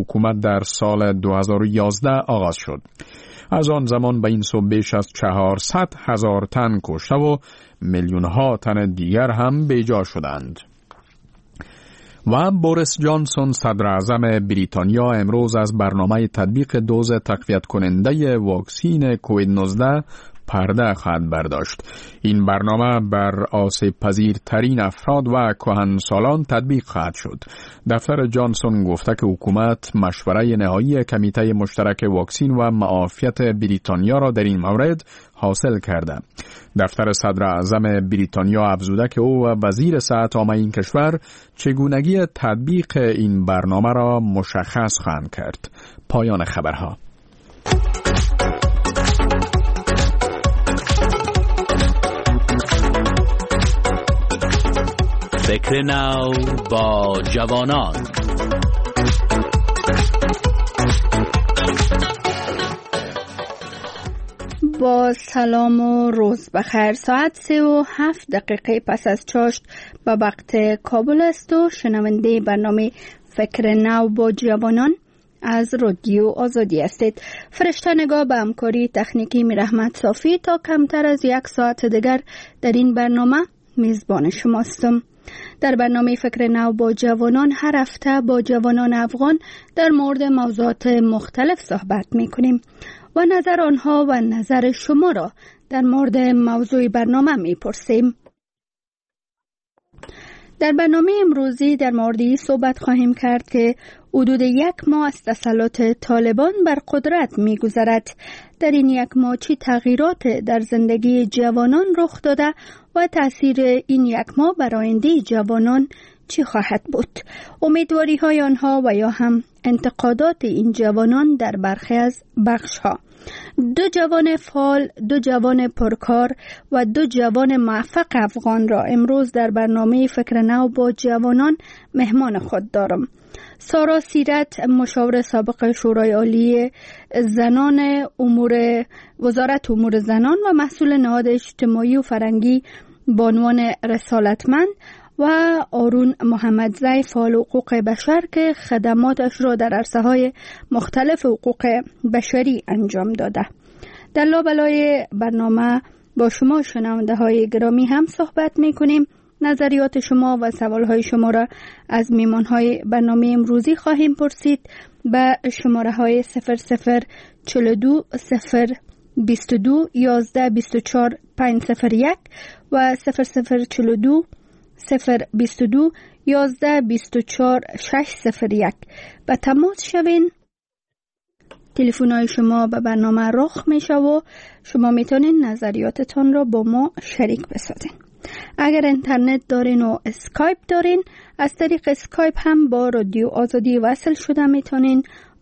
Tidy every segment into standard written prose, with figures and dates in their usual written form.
حکومت در سال 2011 آغاز شد. از آن زمان به این سو بیش از 400,000 تن کشته و میلیون‌ها تن دیگر هم بیجا شدند. و بوریس جانسون صدر اعظم بریتانیا امروز از برنامه تطبیق دوز تقویت کننده واکسین کووید 19 پرده خواهد برداشت. این برنامه بر آسیب پذیر ترین افراد و کهنسالان تطبیق خواهد شد. دفتر جانسون گفته که حکومت مشوره نهایی کمیته مشترک واکسین و معافیت بریتانیا را در این مورد حاصل کرده. دفتر صدر اعظم بریتانیا افزوده که او و وزیر صحت عامه این کشور چگونگی تطبیق این برنامه را مشخص خواهند کرد. پایان خبرها. فکر نو با جوانان. با سلام و روز بخیر. ساعت 3:07 پس از چاشت به وقت کابل است و شنونده برنامه فکر نو با جوانان از رادیو آزادی هستید. فرشته نگاه به همکاری تکنیکی میرحمت صافی تا کمتر از 1 ساعت دیگر در این برنامه میزبان شماستم. در برنامه فکر نو با جوانان هر هفته با جوانان افغان در مورد موضوعات مختلف صحبت میکنیم و نظر آنها و نظر شما را در مورد موضوع برنامه میپرسیم. در برنامه امروزی در موردی صحبت خواهیم کرد که حدود 1 ماه از تسلط طالبان بر قدرت می‌گذرد. در این 1 ماه چه تغییرات در زندگی جوانان رخ داده و تأثیر این 1 ماه بر آینده جوانان چی خواهد بود؟ امیدواری‌های آنها و یا هم انتقادات این جوانان در برخی از بخش‌ها. 2 جوان فعال، 2 جوان پرکار و 2 جوان موفق افغان را امروز در برنامه فکر نو با جوانان مهمان خود دارم. سارا سیرت، مشاور سابق شورای عالی زنان وزارت امور زنان و مسئول نهاد اجتماعی و فرهنگی بانوان رسالتمند، و آرون محمدزی، فعال حقوق بشر که خدماتش را در عرصه‌های مختلف حقوق بشری انجام داده. در لابلای برنامه با شما شنونده های گرامی هم صحبت می‌کنیم. نظریات شما و سوالهای شما را از میمانهای برنامه امروزی خواهیم پرسید. به شماره های 0042 022 11 24 501 و 0042 022 11 24 601 به تماس شوین. تلفن‌های شما به برنامه رخ میشه و شما میتونین نظریاتتان را با ما شریک بسازین. اگر اینترنت دارین و اسکایپ دارین، از طریق اسکایپ هم با رادیو آزادی وصل شده میتونین.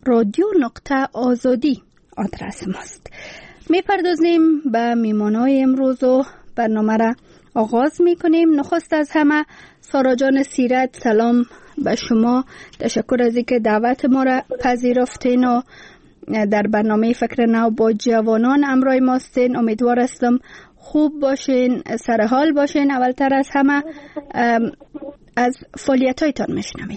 radio.azadi آدرس ماست. میپردازیم به میمانای امروز و برنامه را آغاز میکنیم. نخست از همه سارا جان سیرت، سلام به شما. تشکر از اینکه دعوت ما را پذیرفتین و در برنامه فکر نو با جوانان همراه ما هستین. امیدوار هستم خوب باشین، سر حال باشین. اولتر از همه از فعالیت‌هایتان میشنویم.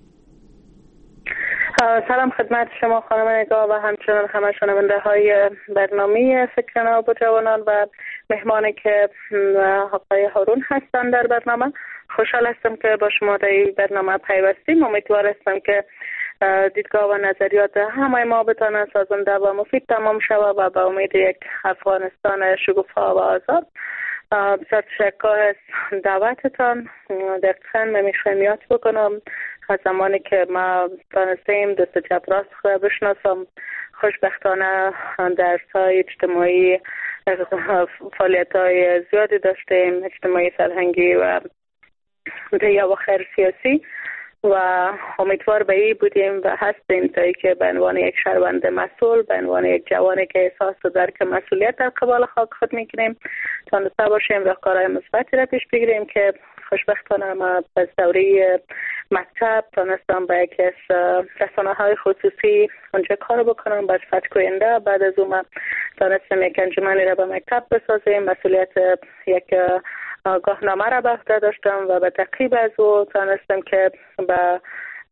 سلام خدمت شما خانم نگاه و همچنان همه شنونده های برنامه فکر نو با جوانان و مهمانی که آقای هارون هستند در برنامه. خوشحال هستم که با شما در این برنامه پیوستیم. امیدوار هستم که دیدگاه و نظریات همه ما بتانه سازنده و مفید تمام شود و به امید یک افغانستان شگوفا و آزاد. بسیار تشکر از دعوتتان. دقیقاً من میخوایم یاد بکنم از زمانی که ما دانستیم دست چپ راست خود بشناسم. خوشبختانه درس‌های اجتماعی فعالیت‌های زیادی داشتیم، اجتماعی، فرهنگی و یا و خیر سیاسی، و امیدوار به این بودیم و هستیم تا که به عنوان یک شهروند مسئول، به عنوان یک جوانی که احساس و درک مسئولیت در قبال خاک خود میکنیم تانسته باشیم و کارهای مثبتی را پیش بگیریم که خوشبختانه ما از دوره مکتب تانستم به یکی از رسانه‌های خصوصی اونجا کار بکنم با صفت گوینده. بعد از اون تانستم یک انجمنی را به مکتب بسازیم، مسئولیت یک آگاهنامه را به عهده داشتم و به تعقیب از او تانستم که به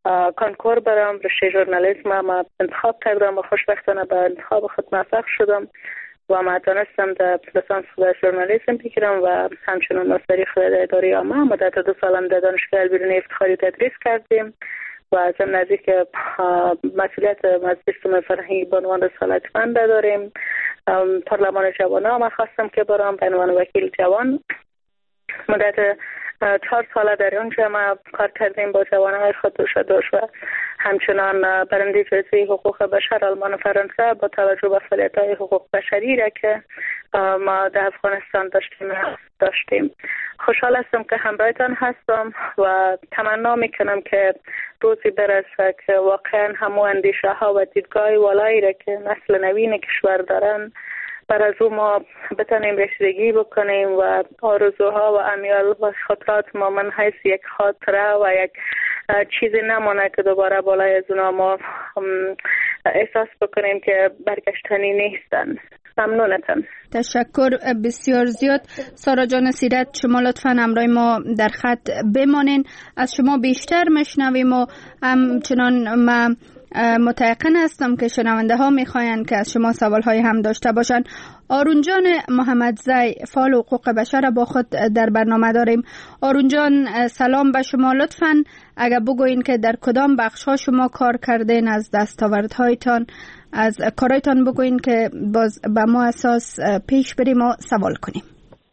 کنکور برم، رشته ژورنالیسم ما انتخاب کردم و خوشبختانه به انتخاب خود موفق شدم و ما تونستم در لیسانس خود ژورنالیسم بگیرم و همچنین ماستری خود در اداره عامه. مدت 2 سالم در دانشگاه البیرونی افتخاری تدریس کردیم و از هم نزدیک مسئولیت مجلس فرهنگی به عنوان رسالتمند داریم. پارلمان جوانان ما خواستم که برام به عنوان وکیل جوان. مدت 4 ساله در اونجا ما کار کردیم با جوانای خود دوش و همچنان برنده جایزه حقوق بشر آلمان و فرانسه با توجه به فعالیت‌های حقوق بشری را که ما در افغانستان داشتیم. خوشحال هستم که همراهتان هستم و تمنا میکنم که روزی برسه که واقعا همو اندیشه ها و دیدگاه والایی را که نسل نوین کشور دارن بر از او ما بتانیم رسیدگی بکنیم و آرزوها و امیال و خاطرات ما من حیث یک خاطره و یک چیزی نمانه که دوباره بالای از اونا ما احساس بکنیم که برگشتنی نیستن. ممنونتم. تشکر بسیار زیاد. سارا جان سیرت، شما لطفاً همراه ما در خط بمانین، از شما بیشتر مشنویم و همچنان ما متيقن هستم که شنونده ها میخواین که از شما سوال های هم داشته باشن. آرون جان محمدزی، فعال حقوق بشر با خود در برنامه داریم. آرون جان سلام به شما. لطفاً اگر بگوین که در کدام بخش ها شما کار کردین، از دستاوردهایتان، از کارایتان بگوین که باز به ما اساس پیش بریم و سوال کنیم.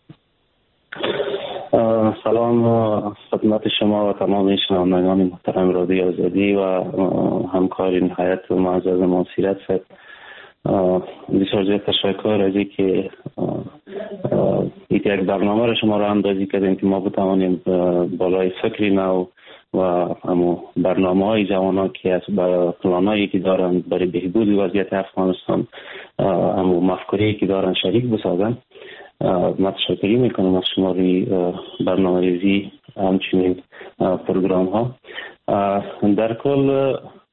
سلام خدمت شما و تمام شنوندگان محترم رادیو آزادی و همکارین هیئت معزز ما سیرت صاحب. بسیار زیاد تشکر از اینکه یک برنامه را شما را اندازی کردیم که ما بتوانیم بالای فکری نو و همو برنامه‌های جوانان که از پلانایی که دارن برای بهبود وضعیت افغانستان، همو مفکوری که دارن شریک بسازن. من تشکری میکنم از شماری برنامه‌ریزی همچنین پروگرام ها. در کل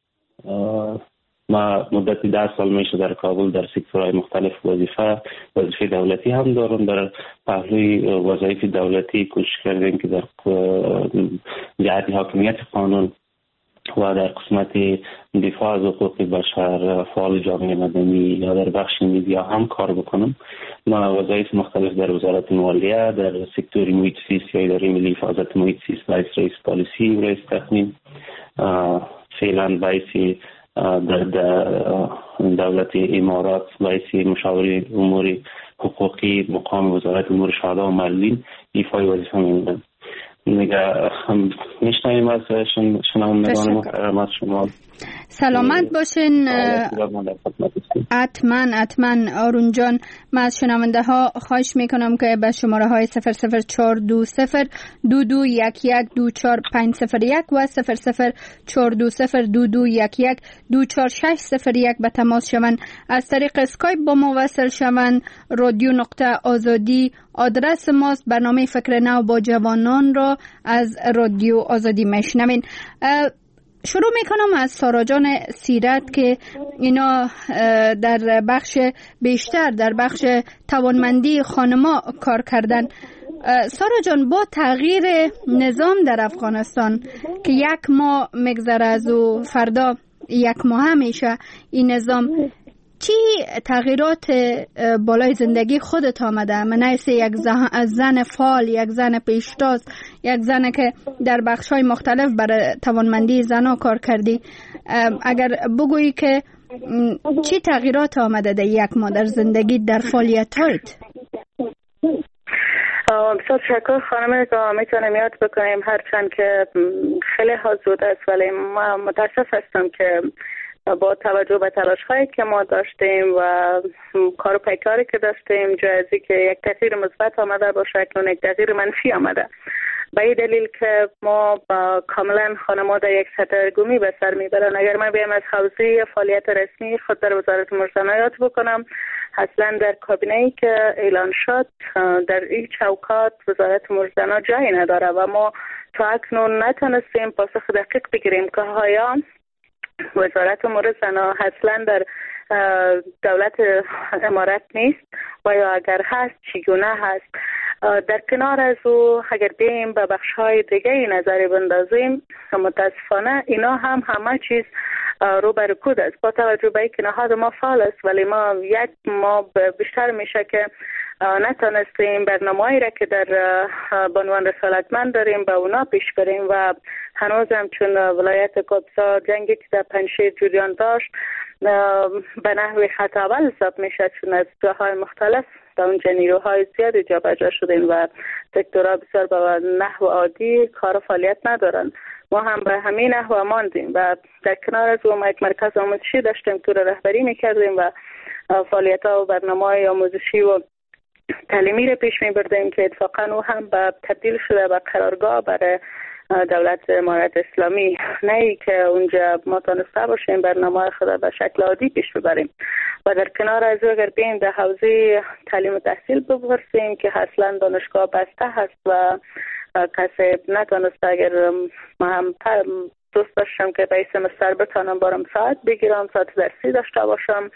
ما مدتی 10 سال میشه در کابل در سکتورهای مختلف وظیفه دولتی هم دارم. در پهلوی وظایف دولتی کوشش کردیم که در جهت حاکمیت قانون و در قسمت دفاع از حقوق بشر، فعال جامعه مدنی یا در بخش میدیا هم کار بکنم. ما وظایف مختلف در وزارت مالیه، در سکتور محیط زیست یا اداره ملی حفاظت محیط زیست، رئیس پالیسی و رئیس تقنین، فعلا رئیس در دولت امارات، رئیس مشاور امور حقوقی مقام وزارت امور شهدا و معلولین ایفای وظیفه می‌کنم. میشنویم از شنوندگان محترم از شما. سلامت باشین. حتما آرون جان، من از شنونده ها خواهش میکنم که به شماره های 00420 22112450 و 004202211240601 به تماس شوند. از طریق اسکایپ با ما وصل شوند. رادیو.آزادی آدرس ماست. برنامه فکر نو با جوانان را از رادیو آزادی میشنوین. شروع میکنم از سارا جان سیرت که اینا در بخش بیشتر در بخش توانمندی خانما کار کردن. سارا جان، با تغییر نظام در افغانستان که 1 ماه میگذره از و فردا 1 ماه میشه این نظام، چی تغییرات بالای زندگی خودت آمده؟ من حیث یک زن فعال، یک زن پیشتاز، یک زن که در بخش‌های مختلف برای توانمندی زنها کار کردی، اگر بگویی که چی تغییرات آمده در 1 ماه در زندگی، در فعالیت‌هایت؟ بسیار تشکر خانم. میتونم یاد بکنیم هرچند که خیلی ها زود است، ولی ما متاسف هستم که با توجه به تلاش هایی که ما داشتیم و کار و پیکاری که داشتیم، جایزی که یک تغییر مثبت آمده باشه اکنون یک تغییر منفی آمده. به این دلیل که ما کاملا خانم‌ها در یک سردرگمی به سر میبرن. اگر من بیام از حوزه فعالیت رسمی خود در وزارت امور زنان یاد بکنم، اصلا در کابینه‌ای که اعلان شد در این چوکات وزارت امور زنان جایی نداره و ما تا اکنون نتونستیم پاسخ دقیق بگیریم که آیا وزارت امور زنان اصلا در دولت امارت نیست و یا اگر هست چگونه هست. در کنار از او اگر بیم به بخش‌های دیگه نظری بندازیم، متاسفانه اینا هم همه چیز رو بر کود است. با توجه به اینکه نهاد ما فعال است، ولی ما یک ما بیشتر میشه که نتونستیم برنامه‌ای را که در بانوان رسالتمند داریم به اونا پیش بریم و هنوز هم چون ولایت قدس جنگی که در پنجشیر جریان داشت به نحو خط اول حساب میشه، چون از جاهای مختلف در اونجا نیروهای زیادی جابجا شدین و سکتورها بسیار به نحو عادی کار و فعالیت ندارن. ما هم به همین نحو ماندیم و در کنار از اون یک مرکز آموزشی داشتیم که رهبری میکردیم و فعالیت‌ها و برنامه‌های آموزشی و تعلیمی را پیش میبردیم که اتفاقا او هم به تبدیل شده به قرارگاه برای دولت امارت اسلامی، نه ای که اونجا ما تانسته باشیم برنامه خود به شکل عادی پیش ببریم. و در کنار از او اگر بین در حوزه تعلیم و تحصیل بپرسیم که اصلا دانشگاه بسته هست و کسی نتانسته، اگر ما هم دوست داشتم که به سمستر بتانم بارم ساعت بگیرم، ساعت درسی داشته باشم.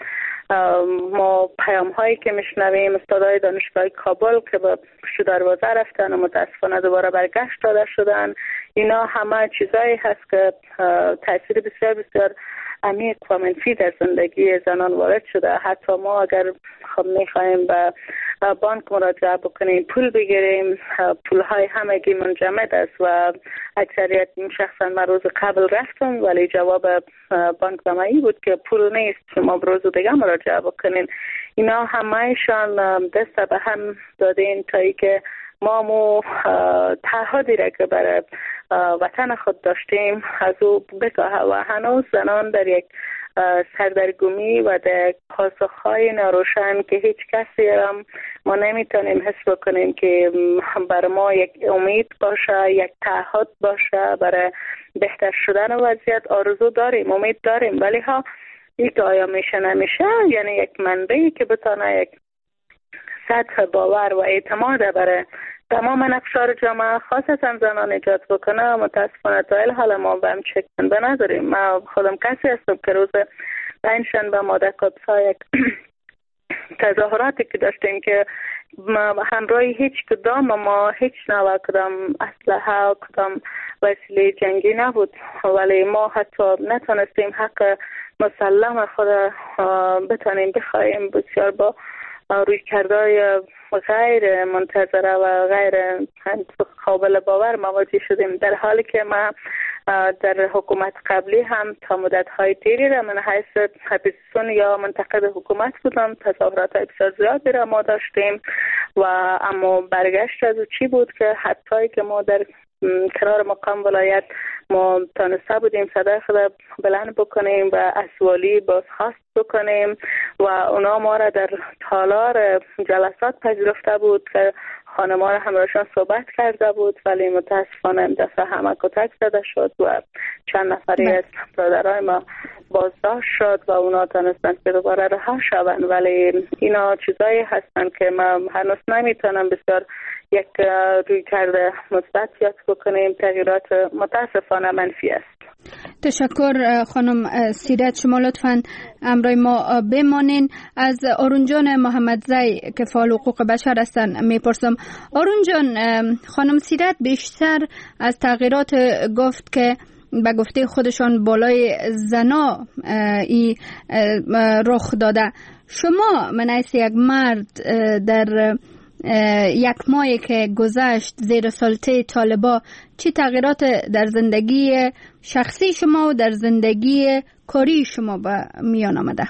ما پیام هایی که میشنویم استادای دانشگاه کابل که به پشت دروازه رفتن و متاسفانه دوباره برگشت داده شدن، اینا همه چیزایی هست که تاثیر بسیار بسیار عمیق و منفی در زندگی زنان وارد شده. حتی ما اگر خب میخوایم به بانک مراجعه بکنیم، پول بگیریم، پول های همگی منجمد است و اکثریت شخصا من روز قبل رفتم ولی جواب بانک به من بود که پول نیست، شما روز دیگه مراجعه بکنین. اینا همهشان دست به هم دادین تا ای که ما مو تعهدی را که برای وطن خود داشتیم از او بکاهه و هنوز زنان در یک سردرگمی و در پاسخهای ناروشن که هیچ کسی هم ما نمیتونیم حس بکنیم که برای ما یک امید باشه، یک تعهد باشه برای بهتر شدن وضعیت. آرزو داریم، امید داریم، ولی ها این که آیا میشه نمیشه، یعنی یک منبعی که بتانه یک سطح باور و اعتماد برای تمام نقشار جامعه خاصتا زنان ایجاد بکنه، متاسفانه تا الحال ما به هم چکنده نداریم. ما خودم کسی هستم که روز پنجشنبه ماده قدسا یک تظاهراتی که داشتیم که همراه هیچ کدام ما هیچ نوع کدام اسلحه کدام وسیله جنگی نبود، ولی ما حتی نتونستیم حق مسلم خود بتانیم بخواهیم. بسیار با روی کردهای غیر منتظره و غیر قابل باور مواجه شدیم، در حالی که ما در حکومت قبلی هم تا مدت‌های دیری را من حیث اپوزیسیون یا منتقد حکومت بودم، تظاهرات بسیار زیادی را ما داشتیم و اما برگشت از چی بود که حتی که ما در کنار مقام ولایت ما تانسته بودیم صدای خود بلند بکنیم و اسوالی بازخواست بکنیم و اونا ما را در تالار جلسات پذیرفته بود که خانم‌ها را همراهشان صحبت کرده بود، ولی متاسفانه این دفعه همه کتک زده شد و چند نفری از برادرای ما بازداشت شد و اونا تانستند که دوباره رها شوند. ولی اینا چیزایی هستند که ما هنوز نمیتونم بسیار یک روی کرده مثبت یاد بکنیم. تغییرات متاسفانه منفی است. تشکر خانم سیرت. شما لطفاً همراه ما بمانین. از آرون جان محمدزی که فعال حقوق بشر هستن میپرسم. آرون جان، خانم سیرت بیشتر از تغییرات گفت که به گفته خودشان بالای زنا رخ داده. شما من حیث یک مرد در یک ماهی که گذشت زیر سلطه طالبا چی تغییرات در زندگی شخصی شما و در زندگی کاری شما به میان آمده؟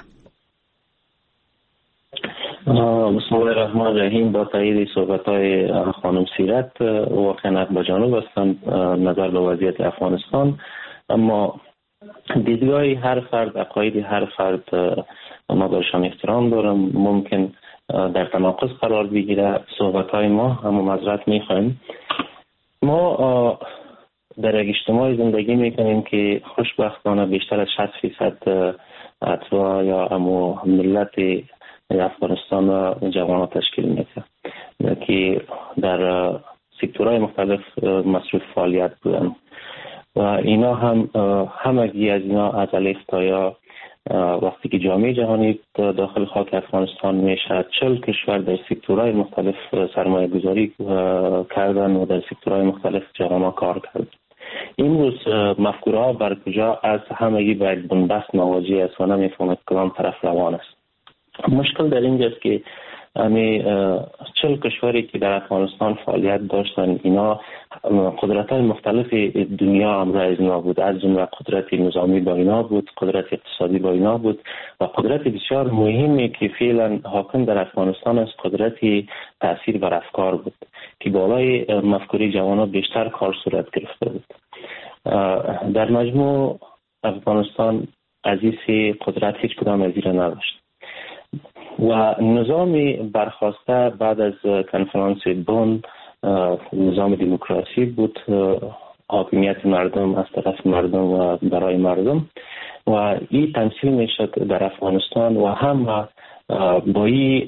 بسم الله الرحمن الرحیم. با تایید صحبت‌های خانم سیرت واقعا با جانب هستم نظر به وضعیت افغانستان، اما دیدگاه هر فرد، عقاید هر فرد ما برشان احترام دارم. ممکن در تناقض قرار بگیره صحبت‌های ما، اما معذرت می‌خوایم. ما در یک اجتماع زندگی میکنیم که خوشبختانه بیشتر از 60% اتباع یا ملت افغانستان و جوانان تشکیل میده که در سکتورهای مختلف مصروف فعالیت بودن و اینا هم همگی از اینا از الف تا یا وقتی که جامعه جهانی داخل خاک افغانستان میشد 40 کشور در سکتورهای مختلف سرمایه گذاری کردن و در سکتورهای مختلف جهان کار کردن. این روز مفکوره ها بر کجا از همگی به یک بنبست مواجه است و نمیفهمد کدام طرف روان است. مشکل در اینجاست که 40 کشوری که در افغانستان فعالیت داشتن اینا قدرت‌های مختلف دنیا همراه اینا بود، از جمله قدرت نظامی با اینا بود، قدرت اقتصادی با اینا بود و قدرت بسیار مهمی که فعلا حاکم در افغانستان است قدرت تاثیر بر افکار بود که بالای مفکوره جوانان بیشتر کار صورت گرفته بود. در مجموع افغانستان از این قدرت هیچ کدام از این نداشت و نظام برخواسته بعد از کنفرانس بن نظام دموکراسی بود، حاکمیت مردم از طرف مردم و برای مردم و این تمثیل میشد در افغانستان و هم با این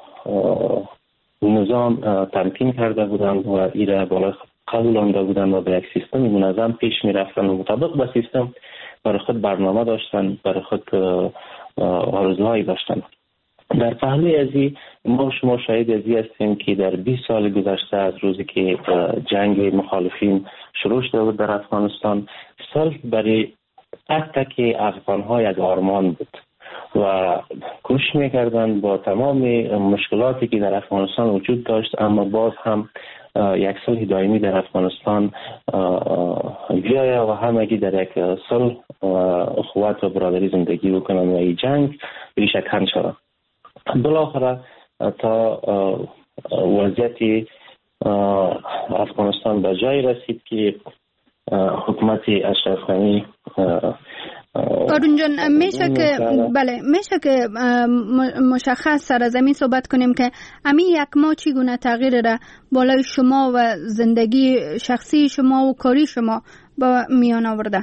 نظام تمکین کرده بودند و این را بالا قبول آنده بودند و به یک سیستم منظم پیش می رفتند و مطابق با سیستم برای خود برنامه داشتند، برای خود آرزوهایی داشتند. در پهلوی ازی ما شما شاهد ازی هستیم که در 20 سال گذشته از روزی که جنگ مخالفین شروع شده بود در افغانستان صرف برای تک افغان‌های از آرمان بود و کوشش می‌کردند با تمام مشکلاتی که در افغانستان وجود داشت اما باز هم یک صلح دائمی در افغانستان بیایه و همگی در یک صلح اخوت و برادری زندگی بکنن و این جنگ بیشک هم شد. بالاخره تا وضعیت افغانستان به جای رسید که حکومت اشرف غنی آرون جان میشه که مشخص سر زمین صحبت کنیم که همین یک ماه چگونه تغییر را بالای شما و زندگی شخصی شما و کاری شما با میان آورده؟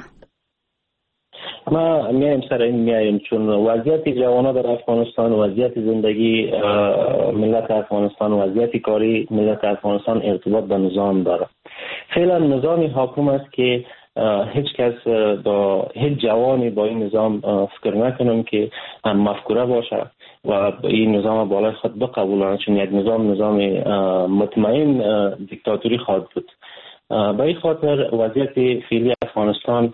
ما میایم سر این میایم چون وضعیت جوانان در افغانستان، وضعیت زندگی ملت افغانستان، وضعیت کاری ملت افغانستان ارتباط به نظام داره. فعلا نظامی حاکم است که هیچ کس با هیچ جوانی با این نظام فکر نکنم که هم مفکوره باشه و این نظام بالای خود بقبولانه، چون یک نظام مطمئن دیکتاتوری خواهد بود. به این خاطر وضعیت فعلی افغانستان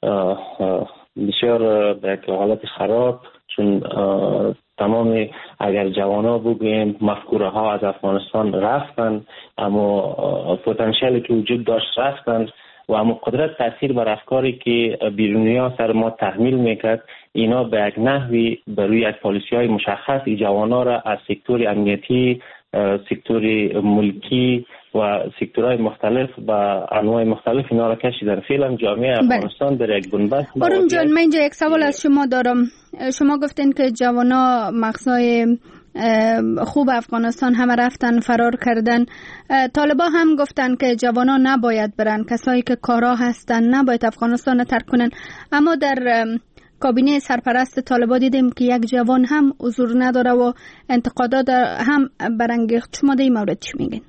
بسیار به یک حالت خراب، چون تمام اگر جوانا بگویم مفکوره ها از افغانستان رفتن اما پتانسیلی که وجود داشت رفتن و اما قدرت تاثیر بر افکاری که بیرونی ها سر ما تحمیل میکرد اینا به یک نحوی بروی یک پالیسی های مشخص ای جوانا را از سکتور امنیتی، سکتور ملکی و سکتورهای مختلف و انواع مختلف اینا را کشیدن. فعلا جامعه افغانستان در یک بنبست. آرون جان من اینجا یک سوال از شما دارم. شما گفتین که جوانا مغزای خوب افغانستان همه رفتن فرار کردن. طالبا هم گفتن که جوانا نباید برن، کسایی که کارا هستن نباید افغانستان ترک کنن، اما در کابینه سرپرست طالبا دیدیم که یک جوان هم حضور نداره و انتقادات هم برانگیخت. شما در این مورد چی میگین؟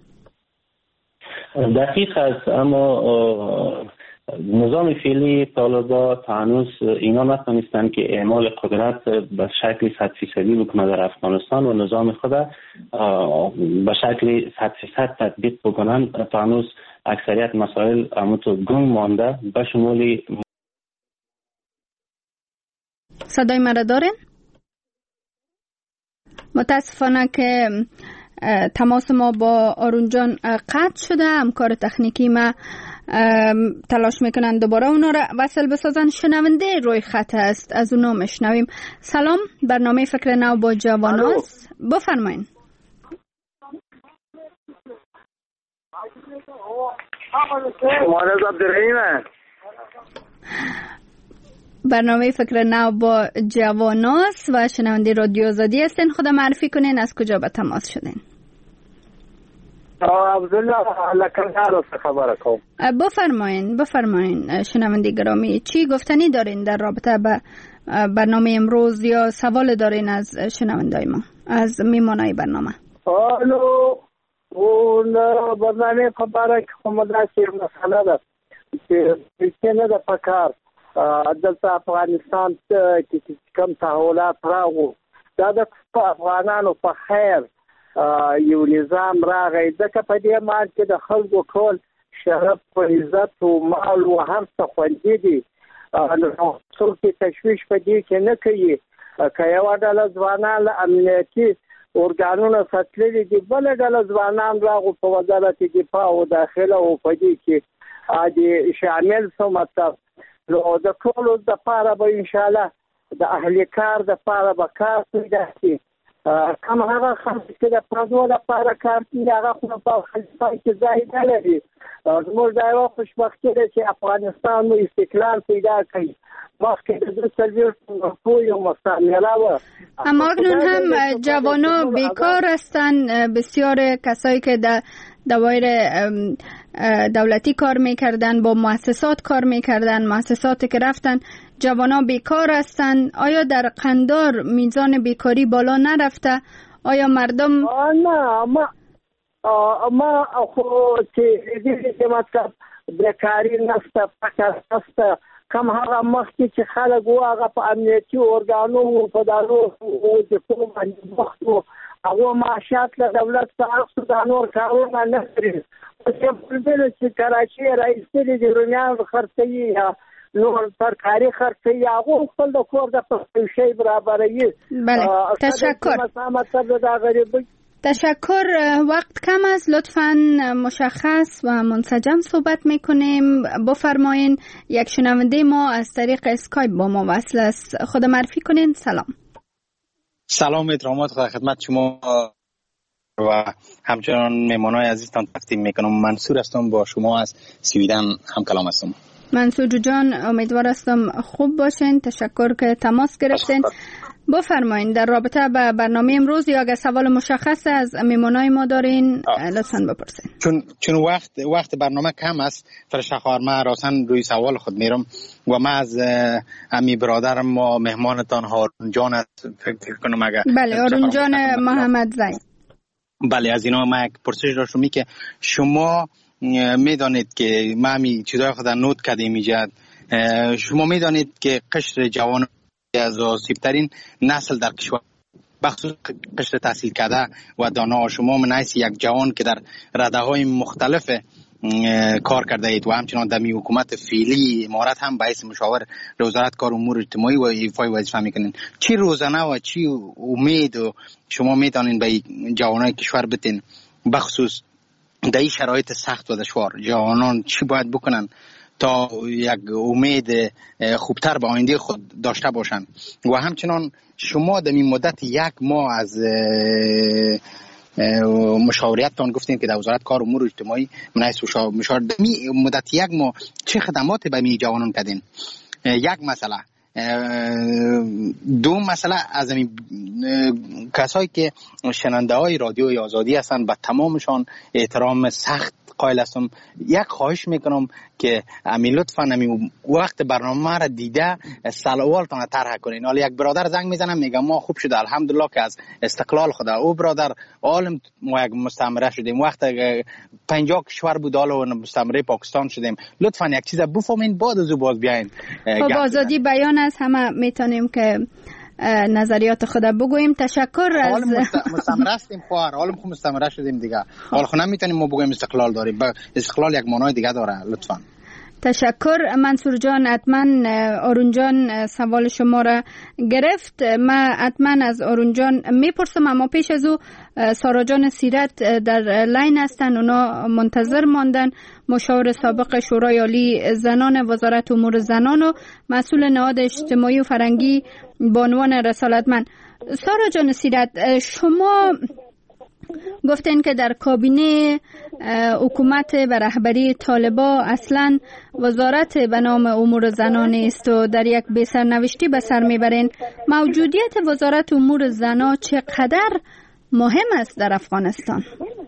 دقیق است، اما نظام فعلی طالبا تا هنوز اینا نتونستن که اعمال قدرت به شکل 100% بکنه در افغانستان و نظام خود به شکل 100% تطبیق بکنن. تا هنوز اکثریت مسائل همونطور گنگ مانده به شمول. صدای مرا دارین؟ متاسفانه که تماس ما با آرون جان قطع شده. همکار تکنیکی ما تلاش میکنن دوباره اونا را وصل بسازن. شنونده روی خط است، از اونا میشنویم. سلام، برنامه فکر نو با جواناست، بفرمایین. برنامه فکر نو با جواناست و شنونده رادیو آزادی هستین. خدا معرفی کنین از کجا به تماس شدین؟ عبدالله لکندار خبره کوم. بفرمایین شنونده گرامی، چی گفتنی دارین در رابطه با برنامه امروز یا سوال دارین از شنوندای ما، از میمانای برنامه؟ اون برنامه خبره که خمدرسی مسئله ده که نه ده پکار دلته افغانستان کې کوم تحولات راغلل دا د افغانانو په خیر یو نظام راغی ځکه په دې مال کې د خلکو ټول شرف او عزت او مال او هر څه خوندي دي نو څوک تشویش په دې کې نه کوي که یو ډله ځوانان له امنیتي ارګانونو ساتلي دي بل ډله ځوانان راغو په وزارت دفاع او داخله او په دې کې عادي شامل شو مطلب نو د ټولو د لپاره به ان شاء الله د اهل کار د لپاره به کار پیدا شي کوم هغه خلک چې د پردو لپاره کار کوي هغه خو په خلفای کې ځای نه لري زموږ دا یو خوشبختي ده چې افغانستان مو استقلال پیدا کړي مخکې د سرور پوی و مستعمره و اما اکنون هم جوانا بیکار هستند بسیار کسایی که در دوایر دولتی کار میکردن با مؤسسات کار میکردن مؤسساتی که رفتن جوانا بیکار هستند آیا در قندار میزان بیکاری بالا نرفته آیا مردم نه ما خو چې مطلب بیکاری نشته فقر نشته کم هغه مخکې چې خلک و هغه په امنیتي ارګانو په دارو او د کوم باندې وخت هغه معاشات له دولت څخه د نور کارونه نه لري چې بل چې کراچي راځي د رومیان خرڅي نور ترکاری خرڅي هغه خپل د کور د پښتو برابرې بله تشکر تشکر وقت کم است لطفاً مشخص و منسجم صحبت میکنیم بفرمایین یک شنونده ما از طریق اسکایپ با ما وصل است خود معرفی کنین سلام احترامات خدمت شما و همچنان مهمانای عزیزتان تقدیم میکنم منصور هستم با شما از سویدن هم کلام هستم منصور جان امیدوار هستم خوب باشین تشکر که تماس گرفتین بفرمایین در رابطه با برنامه امروز یا اگر سوال مشخص از میمونای ما دارین لطفاً بپرسین چون وقت برنامه کم است فرشته خواهر من راسن روی سوال خود میرم و من از امی برادر ما مهمانتان هارون جان فکر کنم اگر بله هارون جان محمد زی بله از اینا من پرسش داشتم که شما میدانید که ما می چیزای خود نوت کردیم ایجاد شما میدانید که قشر جوان از آسیبترین نسل در کشور بخصوص قشر تحصیل کرده و دانا شما منعیس یک جوان که در رده های مختلف کار کرده اید و همچنان در حکومت فعلی امارت هم باعث مشاور وزارت کار امور اجتماعی و ایفای وظیفه میکنین چی روزانه و چی امید و شما میتونین به جوانای کشور بتین بخصوص در این شرایط سخت و دشوار جوانان چی باید بکنن تا یک امید خوبتر به آینده خود داشته باشند و همچنان شما در این مدت یک ماه از مشاوریتتان گفتین که در وزارت کار امور اجتماعی منعیس مشاور در مدت یک ماه چه خدمات به می جوانان کردین یک مسئله دو مسئله از این کسایی که شنونده های رادیوی آزادی هستند به تمامشان احترام سخت قائل هستم یک خواهش میکنم که امی لطفاً امی وقت برنامه را دیده سوالتان طرح کنین حالا یک برادر زنگ میزنم میگم ما خوب شده الحمدلله که از استقلال خدا او برادر عالم ما یک مستعمره شدیم وقت 50 کشور بود حالا مستعمره پاکستان شدیم لطفاً یک چیز بفهمین بعد از باز بیاین خب آزادی بیان است همه میتونیم که نظریات خود بگوییم تشکر از مستعمره هستیم خواهر حالا خود مستعمره شدیم دیگه حالا خود نمیتونیم ما بگوییم استقلال داریم استقلال یک معنای دیگه داره لطفاً تشکر منصور جان حتما آرون جان سوال شما را گرفت من حتما از آرون جان میپرسم اما پیش از او سارا جان سیرت در لاین هستن اونا منتظر ماندن مشاور سابق شورای عالی زنان وزارت امور زنان و مسئول نهاد اجتماعی و فرهنگی بانوان رسالتمند سارا جان سیرت شما گفتین که در کابینه حکومت به رهبری طالبا اصلا وزارت به نام امور زنان است و در یک بسرنوشتی به سر میبرین موجودیت وزارت امور زنان چقدر مهم است در افغانستان؟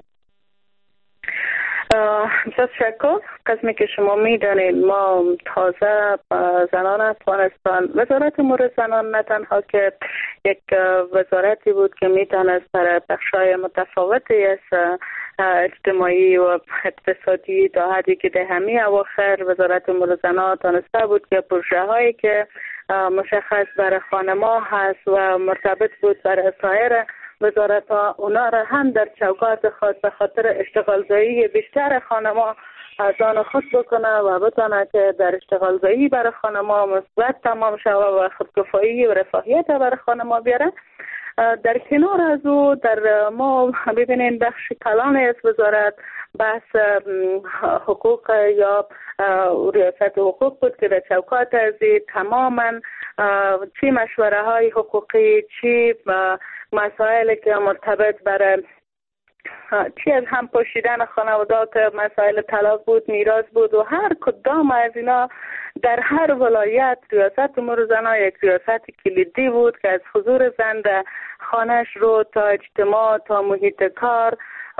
تشکر قسمی که شما میدانید ما تازه زنان افغانستان وزارت امور زنان نه تنها که یک وزارتی بود که میتونست در بخشای متفاوتی از اجتماعی و اقتصادی تا حدی که در همین اواخر وزارت امور زنان تانسته بود که پروژه هایی که مشخص برای خانما هست و مرتبط بود برای سایر وزارت ها اونا را هم در چوکات خود به خاطر اشتغال زایی بیشتر خانما از آن خود بکنه و بتانه که در اشتغال زایی برای خانما مثبت تمام شود و خودکفایی و رفاهیت برای خانما بیاره. در کنار از او در ما ببینید بخش کلان از وزارت بحث حقوق یا ریاست حقوق بود که در چوکات از تماما چی مشوره های حقوقی چی مسائل که مرتبط برای چی از هم پوشیدن خانوادات مسائل طلاق بود میراث بود و هر کدام از اینا در هر ولایت ریاست امور زنان یک ریاست کلیدی بود که از حضور زن در خانه‌اش رو تا اجتماع تا محیط کار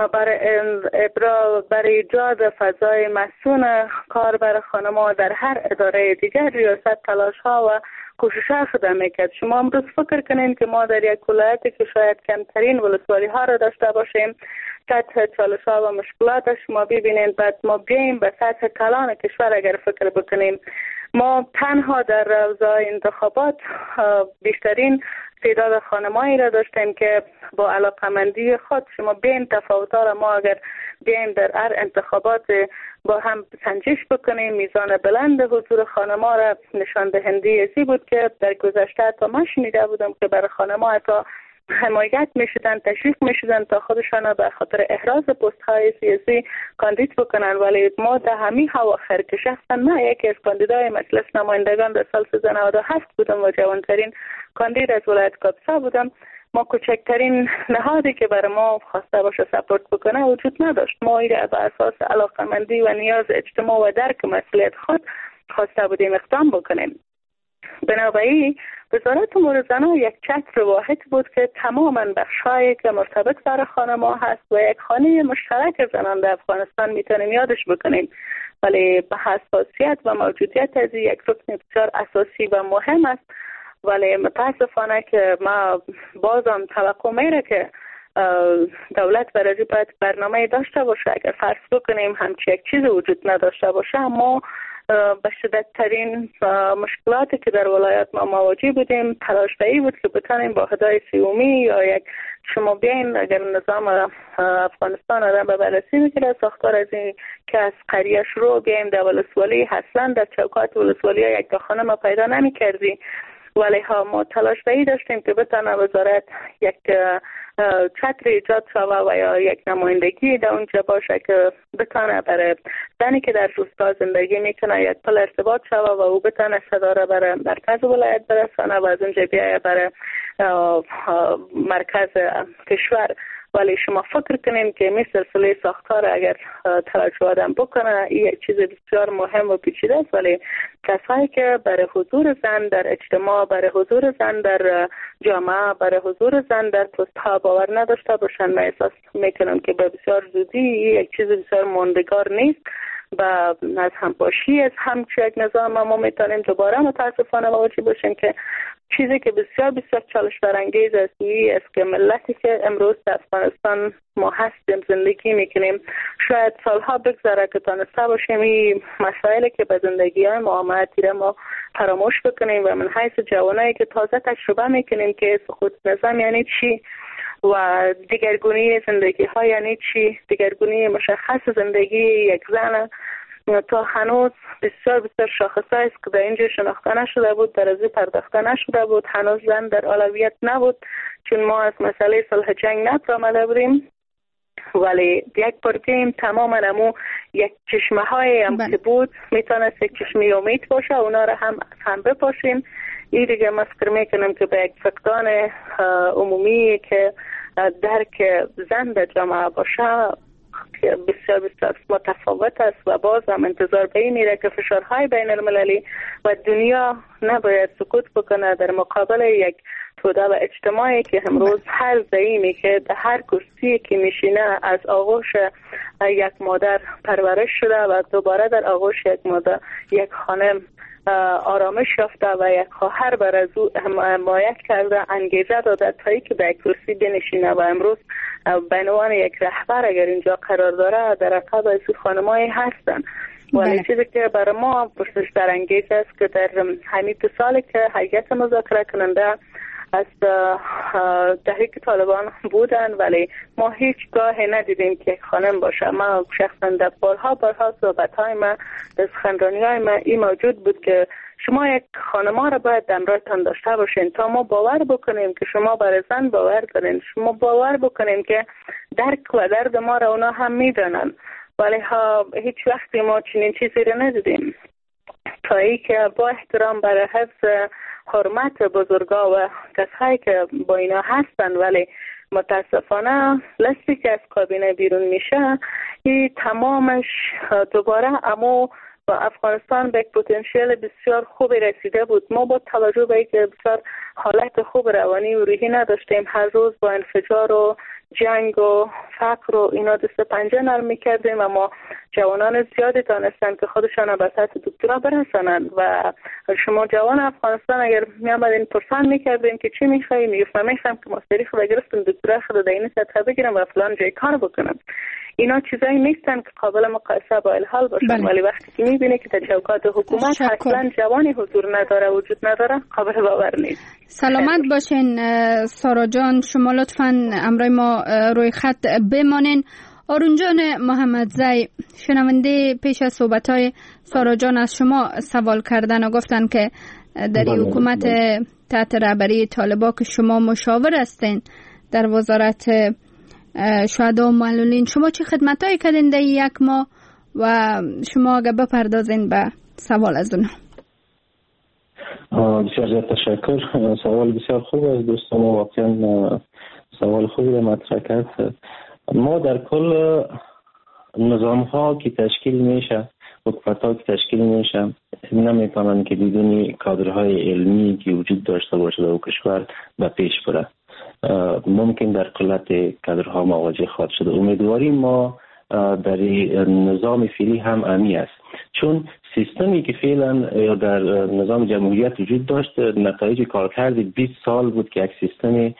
برای ایجاد فضای مسئول کار برای خانم‌ها در هر اداره دیگر ریاست تلاش ها و کوشش خود میکرد. شما امروز فکر کنین که ما در یک ولایتی که شاید کمترین ولسوالی ها را داشته باشیم سطح چالش ها و مشکلات شما ببینین بعد ما بیاییم به سطح کلان کشور اگر فکر بکنیم ما تنها در روزهای انتخابات بیشترین تعداد خانمایی را داشتیم که با علاقمندی خود شما بین تفاوت‌ها را ما اگر بیایم در هر انتخابات با هم سنجش بکنیم میزان بلند حضور خانم‌ها را نشان دهنده ازی بود که در گذشته تا من شنیده بودم که برای خانم‌ها تا حمایت میشدن تشویق میشدن تا خودشان به خاطر احراز پست های سیاسی کاندید بکنن ولی ما در همین اواخر که شخصا من یکی از کاندیدای مجلس نمایندگان در سال 97 بودم و جوانترین کاندید از ولایت کاپیسا بودم ما کوچکترین نهادی که برای ما خواسته باشه سپورت بکنه وجود نداشت. ما ایره به اساس علاقمندی و نیاز اجتماع و درک مسئولیت خود خواسته بودیم اقدام بکنیم. بنابراین وزارت امور زنان یک چتر واحد بود که تماما بخش‌هایی که مرتبط برای خانم‌ها هست و یک خانه مشترک زنان در افغانستان میتونیم یادش بکنیم ولی به حساسیت و موجودیت از یک رکن بسیار اساسی و مهم است ولی متاسفانه که ما بازم توقع میره که دولت برای باید برنامه داشته باشه. اگر فرض بکنیم همچی یک چیز وجود نداشته باشه اما به شدت ترین مشکلاتی که در ولایت ما مواجه بودیم تلاش‌دهی بود که بتانیم واحدهای سیومی یا یک شما بیاین اگر نظام افغانستان آدم به بررسی میگیره ساختار از این که از قریه شروع بیایم در ولسوالی اصلا در چوکات ولسوالی ها یک تا خانم پیدا نمی کردی ولی ها ما تلاش‌دهی داشتیم که بتانه وزارت یک چتر ایجاد شود و یا یک نمایندگی در اونجا باشه که بتانه برای زنی که در روستا زندگی میکنه یک پل ارتباط شود و او بتانه صدا را برای مرکز ولایت برسانه و از اونجا بیایه برای مرکز کشور. ولی شما فکر کنین که مثل سلسله ساختار اگر توجه آدم بکنه این یک چیز بسیار مهم و پیچیده است ولی کسایی که برای حضور زن در اجتماع برای حضور زن در جامعه برای حضور زن در پست ها باور نداشته باشن من احساس میکنم که به بسیار زودی یک چیز بسیار ماندگار نیست و از همپاشی از همچه یک نظام ما میتونیم دوباره متاسفانه مواجه باشیم که چیزی که بسیار بسیار چالش برانگیز است است که ملتی که امروز در افغانستان ما هستیم زندگی میکنیم شاید سالها بگذره که تانسته باشیم این مسائلی که به زندگی های معاملاتی را ما فراموش بکنیم و من حیث جوانایی که تازه تجربه میکنیم که سقوط نظام یعنی چی و دیگرگونی زندگی ها یعنی چی دیگرگونی مشخص زندگی یک زن تا هنوز بسیار بسیار شاخصه است که در اینجا شناخته نشده بود در ازی پرداخته نشده بود هنوز زن در اولویت نبود چون ما از مسئله صلح جنگ نبر آمده بودیم ولی یک بارگیم تماما امو یک چشمه های هم که بود میتونست یک چشمه امید باشه اونا را هم بپاشیم. این دیگه من فکر میکنم که به یک فقدان عمومی که درک زن در جامعه باشه بسیار بسیار متفاوت است و باز هم انتظار به این میره که فشارهای بین المللی و دنیا نباید سکوت بکنه در مقابل یک توده و اجتماعی که امروز هر زعیمی که در هر کرسی که میشینه از آغوش یک مادر پرورش شده و دوباره در آغوش یک مادر یک خانم آرامش یافته و یک خواهر بر از او حمایت کرده انگیزه داده تا ای که به یک کرسی بنشینه و امروز به عنوان یک رهبر اگر اینجا قرار داره در عقب از خانمایی هستن. ولی چیزی که برای ما پرسش برانگیز است که در همین 2 سالی که هیئت مذاکره کننده از تحریک طالبان بودن ولی ما هیچگاه ندیدیم که یک خانم باشه. ما شخصا در بارها صحبت‌های ما در سخنرانی‌های ما این موجود بود که شما یک خانما را باید همراهتان داشته باشین تا ما باور بکنیم که شما برای زن باور دارین، شما باور بکنیم که درک و درد ما را اونا هم میدانن. ولی هیچ وقتی ما چنین چیزی را ندیدیم تا ای که با احترام برای حفظ حرمت بزرگا و کسایی که با اینا هستن ولی متاسفانه لستی که از کابینه بیرون میشه این تمامش دوباره اما و افغانستان به یک پتانسیل بسیار خوبی رسیده بود. ما با توجه به اینکه بسیار حالت خوب روانی و روحی نداشتیم، هر روز با انفجار و جنگ و فقر و اینا دست پنجه نرم میکردیم و ما جوانان زیادی دانستن که خودشان به سطح دکترا برسانند و شما جوان افغانستان اگر میامدین پرسان میکردین که چی میخوایی میگفتم میخوام که ماستری خود گرفتم دکترا خود در این سطح بگیرم و فلان جای کار بکنم. اینا چیزایی نیستن که قابل مقایسه با الحال باشن. ولی وقتی که میبینی که در چوکات حکومت اصلا جوانی حضور نداره وجود نداره قابل باور نیست. سلامت باشین سارا جان، شما لطفاً امروی ما روی خط بمانین. آرون جان محمدزی، شنونده پیش از صحبت‌های سارا جان از شما سوال کردن و گفتن که در حکومت تحت رهبری طالبان که شما مشاور هستین در وزارت شهدا و معلولین، شما چه خدمتایی کردین در 1 ماه و شما اگه بپردازین به سوال از اونها؟ بسیار زیاد تشکر. سوال بسیار خوب است دوستان، واقعا سوال خوبی رو مطرح کرد. ما در کل نظام ها که تشکیل میشه، حکومت ها که تشکیل میشه، نمیتونن که بدون کادرهای علمی که وجود داشته باشه در کشور به پیش بره. ممکن در قلت کادرها مواجه خواهد شد. امیدواری ما در نظام فعلی هم امی است، چون سیستمی که فعلا در نظام جمهوریت وجود داشت نتایج کارکرد 20 سال بود که یک سیستم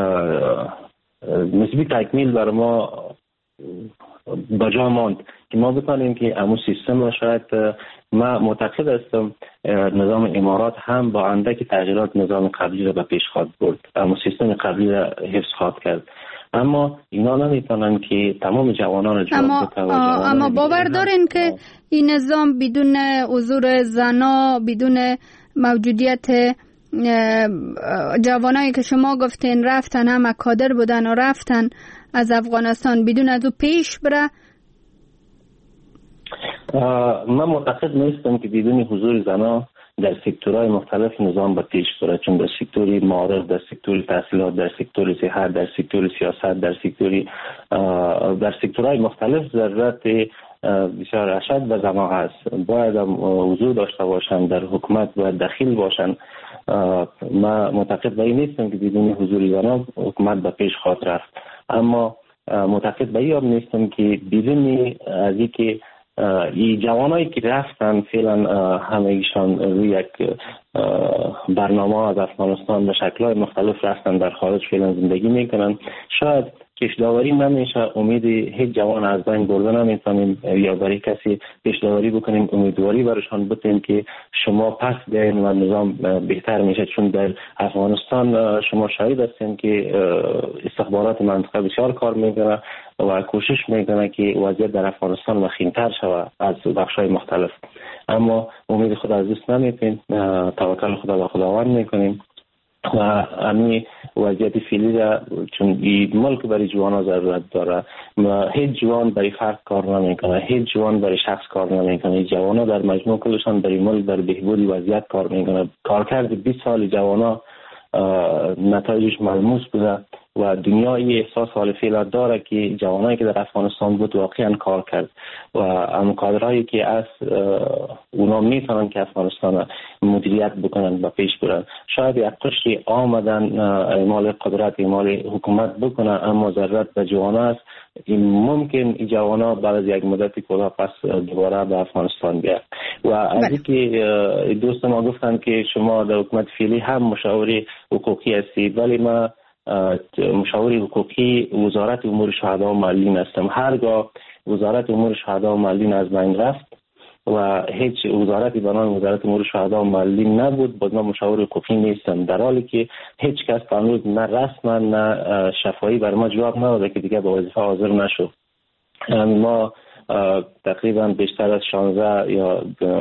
نسبی تکمیل برای ما بجا ماند که ما بتانیم که امو سیستم را شاید ما معتقد هستم نظام امارات هم با اندک تغییرات نظام قبلی را به پیش خواهد برد، امو سیستم قبلی را حفظ خواهد کرد. اما اینا نمیتونن که تمام جوانان اما باور دارین که این نظام بدون حضور زنا، بدون موجودیت جوانایی که شما گفتین رفتن هم کادر بودن و رفتن از افغانستان بدون از او پیش بره؟ من معتقد نیستم که بدون حضور زنا در سکتورهای مختلف نظام به پیش بره، چون در سکتور معارف، در سکتور تحصیلات، در سکتور صحت، در سکتور سیاست، در سکتورهای مختلف ضرورت بسیار اشد به زنا هست. باید حضور داشته باشن در حکومت، باید دخیل باشن. من معتقد به این نیستم که بدون حضور زنا حکومت به پیش خواهد رفت، اما معتقد به این نیستم که بدون از اینکه این جوانایی که رفتن فعلا همه‌ایشان روی یک برنامه از افغانستان به شکل‌های مختلف رفتن در خارج فعلا زندگی میکنن. شاید کشداوری نمیشه، امید هیچ جوان از بین برده نمیتونیم یا برای کسی کشداوری بکنیم، امیدواری برشان بتیم که شما پس بیاین و نظام بهتر میشه. چون در افغانستان شما شاهد هستین که استخبارات منطقه بسیار کار میکنه و کوشش میکنه که وضعیت در افغانستان وخیم‌تر شود از بخش‌های مختلف. اما امید خدا از دست نمیتیم، توکل خدا به خداوند میکنیم و همین وضعیت فعلی را، چون این ملک برای جوانان ضرورت داره، هیچ جوان برای فرد کار نمیکنه، هیچ جوان برای شخص کار نمیکنه. جوانان در مجموع کلشان برای ملک، برای بهبود وضعیت کار میکنه. کارکرد 20 سال جوانان نتایجش ملموس بوده و دنیا یه احساس حال فعلا داره که جوانایی که در افغانستان بود واقعا کار کرد و هم کادرهایی که از اونا میتونن که افغانستان مدیریت بکنن و پیش برن. شاید یک قشری آمدن اعمال قدرت، اعمال حکومت بکنن، اما ضرورت به جوانان است. این ممکن این جوانا بعد از یک مدتی کوتاه پس دوباره به افغانستان بیاد. و از اینکه دوست ما گفتن که شما در حکومت فعلی هم مشاور حقوقی هستید، ولی ما مشاور حقوقی وزارت امور شهدا و معلولین هستم. هرگاه وزارت امور شهدا و معلولین از بین رفت و هیچ وزارتی به نام وزارت امور شهدا و معلولین نبود، باز من مشاور حقوقی نیستم، در حالی که هیچ کس تا امروز نه رسما نه شفاهی بر ما جواب نداده که دیگه به وظیفه حاضر نشد. ما تقریبا بیشتر از 16 یا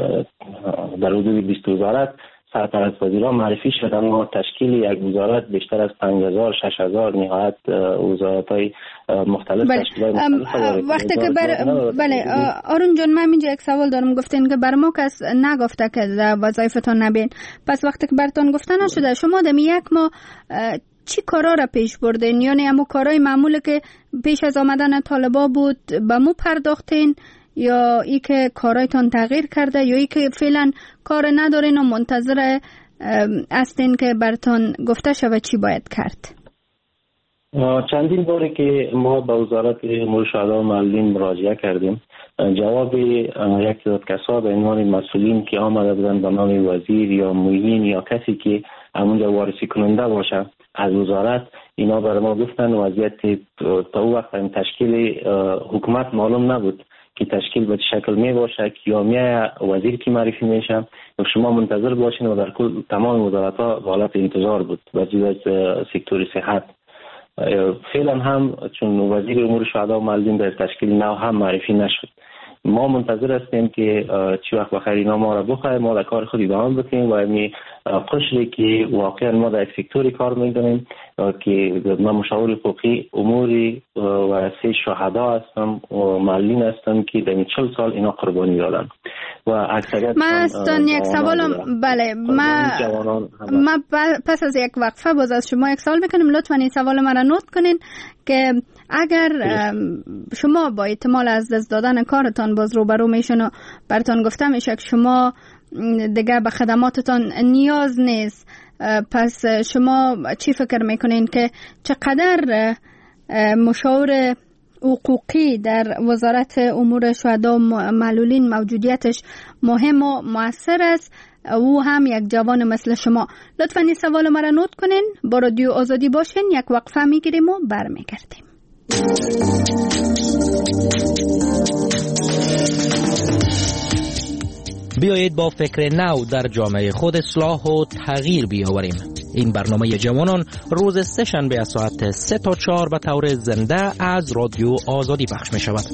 در حدود 20 وزارت سرپرست وزیران معرفی شد، اما تشکیل یک وزارت بیشتر از 5000 6000 نهایت وزارت‌های مختلف تشکیل‌های مختلف وقتی که بله آرون جان، من اینجا یک سوال دارم. گفتین که بر ما کس نگفته که وظایفتان نبین، پس وقتی که براتون گفته نشده شما دمی یک ماه چی کارا را پیش بردین؟ یعنی همون کارهای معمولی که پیش از آمدن طالبا بود به مو پرداختین، یا ای که کارایتان تغییر کرده، یا ای که فعلا کار ندارین و منتظر هستین که براتون گفته شود چی باید کرد؟ چندین باری که ما به وزارت امور شهدا و معلولین مراجعه کردیم، جواب یک تعداد کسا به عنوان مسئولین که آمده بودن به نام وزیر یا معین یا کسی که همونجا وارسی کننده باشه از وزارت، اینا برای ما گفتن وضعیت تا او وقت این تشکیل حکومت معلوم نبود که تشکیل به شکل می باشه که یا میای وزیر کی معرفی میشه و شما منتظر باشین، و در کل تمام وزارت ها حالت انتظار بود وزیر سکتور صحت. فعلا هم چون وزیر امور شهدا و معلولین در تشکیل نو هم معرفی نشد، ما منتظر هستیم که چی وقت بخیر اینا ما را بخواهیم، ما در کار خود ادامه بدیم و این قشری که واقعا ما در یک سکتوری کار میکنیم که من مشاور حقوقی اموری و 3 شهدا هستم و معلولین هستم که در 40 سال اینا قربانی دادن و اکثریت من یک سوالم بله ما پس از یک وقفه باز از شما یک سوال میکنیم، لطفا این سوال من را نوت کنین که اگر شما با احتمال از دست دادن کارتان باز روبرو میشن و براتون گفته میشه که شما دیگه به خدماتتان نیاز نیست، پس شما چی فکر میکنین که چقدر مشاور حقوقی در وزارت امور شهدا و معلولین موجودیتش مهم و مؤثر است، او هم یک جوان مثل شما؟ لطفا این سوال ما را نوت کنین، با رادیو آزادی باشین، یک وقفه میگیریم و برمیگردیم. بیایید با فکر نو در جامعه خود اصلاح و تغییر بیاوریم. این برنامه جوانان روز سه شنبه از ساعت 3 تا 4 به طور زنده از رادیو آزادی پخش می شود.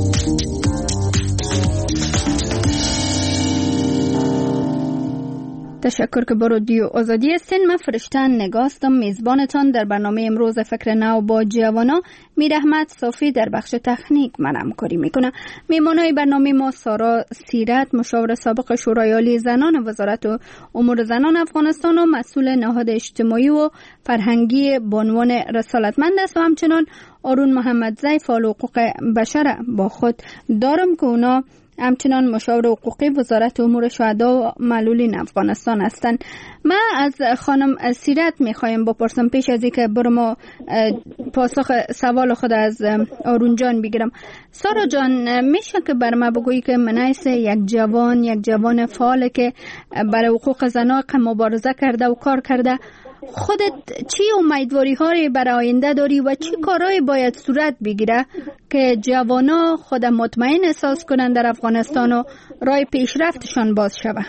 تشکر که با رادیو آزادی هستین. من فرشته نگاستم، میزبانتان در برنامه امروز فکر نو با جوانا. میر احمد صافی در بخش تکنیک من همکاری میکنه. میمانای برنامه ما سارا سیرت، مشاور سابق شورای عالی زنان وزارت امور زنان افغانستان و مسئول نهاد اجتماعی و فرهنگی به عنوان رسالتمند است، و همچنان آرون محمدزی فعال حقوق بشر با خود دارم که اونا همچنان مشاور حقوقی وزارت امور شهدا و معلولین افغانستان هستند. من از خانم سیرت میخوایم بپرسم پیش از اینکه برم پاسخ سوال خود از آرون جان بگیرم. سارا جان، میشه که بر ما بگویی که منایس یک جوان فعال که برای حقوق زنان مبارزه کرده و کار کرده، خودت چی امیدواری هایی برای آینده داری و چی کارهایی باید صورت بگیره که جوانا خود مطمئن احساس کنند در افغانستان و راه پیشرفتشان باز شود؟